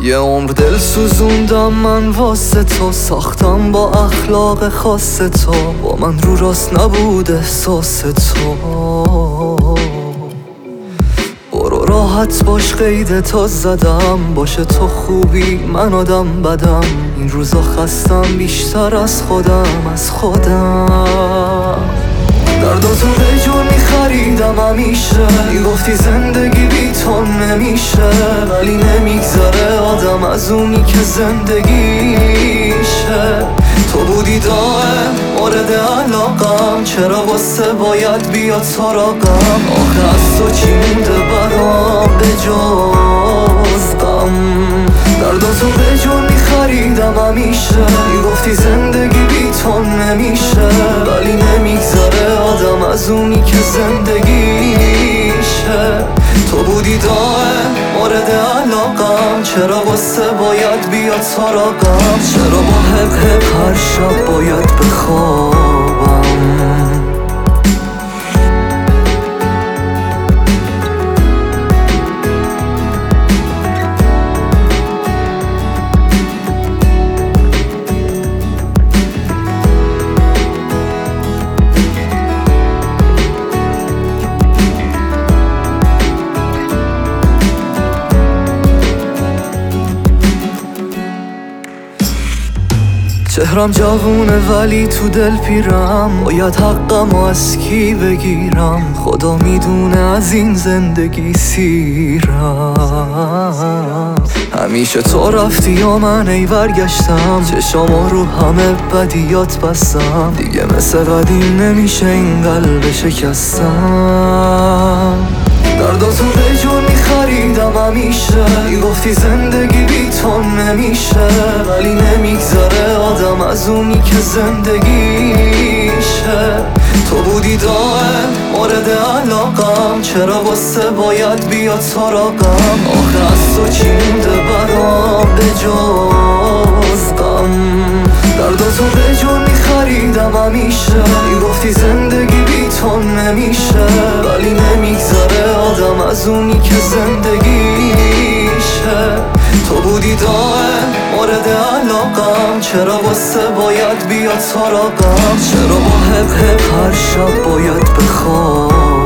یه عمر دل سوزوندم من واسه تو، ساختم با اخلاق خاص تو، با من رو راست نبود احساس تو. برو راحت باش قید تو زدم، باشه تو خوبی من آدم بدم. این روزا خستم بیشتر از خودم درداتو به جور میخریدم همیشه، میگفتی زندگی بی تو نمیشه، ولی نمیگذره آدم از اونی که زندگیشه. تو بودی دائم مورد علاقم، چرا واسه باید بیاد سراغم؟ آخه از تو چی مونده برام به جز غم؟ درداتو به جور میخریدم همیشه، میگفتی زندگی بی تو نمیشه، ولی نمیگذره آدم از اونی که زندگیشه. تو بودی دائم مورد علاقم، چرا واسه باید بیاد سراغم؟ چرا با حق هر شب باید بخوابم؟ چهرم جوونه ولی تو دل پیرم، باید حقم از کی بگیرم؟ خدا میدونه از این زندگی سیرم. همیشه تو رفتی یا من ای برگشتم، چشام رو همه بدیات بستم، دیگه مثل قدیم نمیشه این قلب شکستم. درداتو به جور میخریدم همیشه، میگفتی زندگی بی تو نمیشه، ولی نمیگذره آدم از اونی که زندگیشه. تو بودی دائم مورد علاقم، چرا واسه باید بیاد سراغم؟ آخه از تو چی مونده برام به جز غم؟ درداتو به جور میخریدم همیشه، میگفتی زندگی بی تو نمیشه، ولی نمیگذره آدم از اونی که زندگیشه. تو بودی دائم مورد علاقم، چرا واسه باید بیاد سراغم؟ چرا با حق هر شب باید بخوابم؟